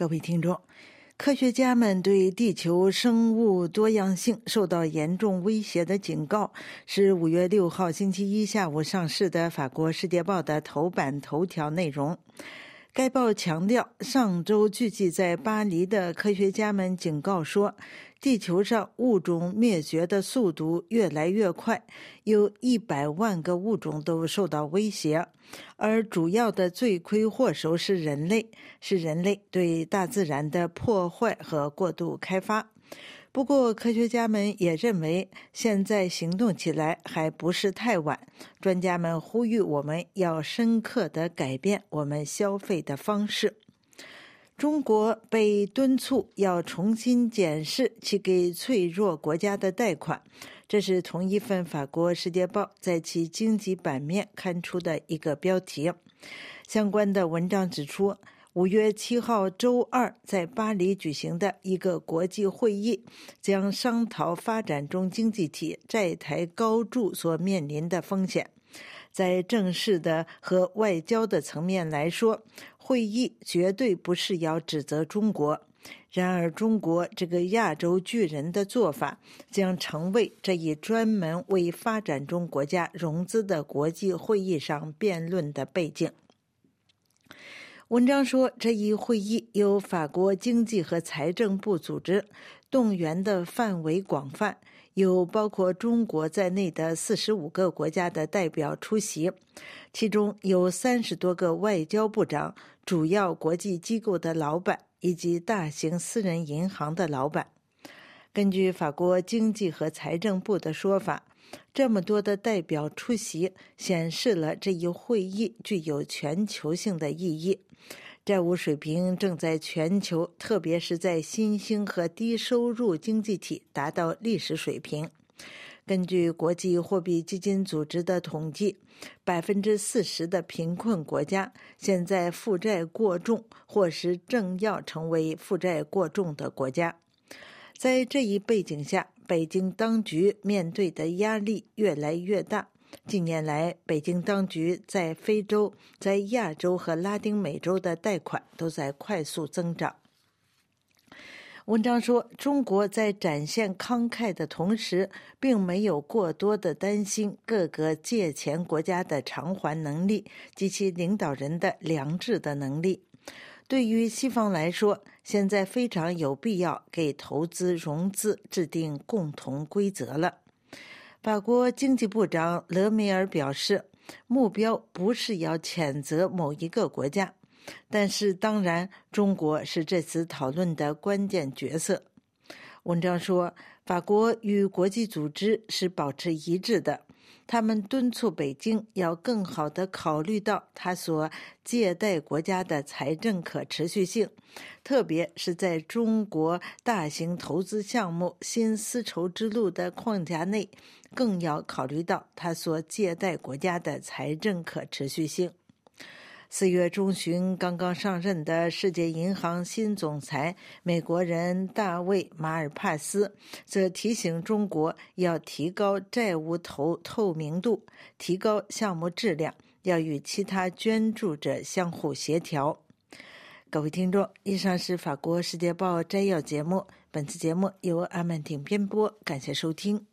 各位听众，科学家们对地球生物多样性受到严重威胁的警告，是5月6号星期一下午上市的法国《世界报》的头版头条内容。该报强调，上周聚集在巴黎的科学家们警告说，地球上物种灭绝的速度越来越快，有100万个物种都受到威胁，而主要的罪魁祸首是人类对大自然的破坏和过度开发。不过，科学家们也认为，现在行动起来还不是太晚。专家们呼吁我们要深刻地改变我们消费的方式。中国被敦促要重新检视其给脆弱国家的贷款，这是同一份法国《世界报》在其经济版面刊出的一个标题。相关的文章指出，5月7号周二在巴黎举行的一个国际会议将商讨发展中经济体债台高筑所面临的风险。在正式的和外交的层面来说，会议绝对不是要指责中国。然而，中国这个亚洲巨人的做法将成为这一专门为发展中国家融资的国际会议上辩论的背景。文章说，这一会议由法国经济和财政部组织，动员的范围广泛，有包括中国在内的45个国家的代表出席，其中有30多个外交部长、主要国际机构的老板以及大型私人银行的老板。根据法国经济和财政部的说法，这么多的代表出席，显示了这一会议具有全球性的意义。债务水平正在全球，特别是在新兴和低收入经济体达到历史水平。根据国际货币基金组织的统计，40%的贫困国家现在负债过重，或是正要成为负债过重的国家。在这一背景下，北京当局面对的压力越来越大。近年来，北京当局在非洲、在亚洲和拉丁美洲的贷款都在快速增长。文章说，中国在展现慷慨的同时，并没有过多的担心各个借钱国家的偿还能力及其领导人的良知的能力。对于西方来说，现在非常有必要给投资融资制定共同规则了。法国经济部长勒梅尔表示，目标不是要谴责某一个国家，但是当然，中国是这次讨论的关键角色。文章说，法国与国际组织是保持一致的，他们敦促北京要更好地考虑到他所借贷国家的财政可持续性，特别是在中国大型投资项目新丝绸之路的框架内，更要考虑到他所借贷国家的财政可持续性。4月中旬刚刚上任的世界银行新总裁美国人大卫·马尔帕斯则提醒中国要提高债务透明度，提高项目质量，要与其他捐助者相互协调。各位听众，以上是法国《世界报》摘要节目，本次节目由阿曼婷编播，感谢收听。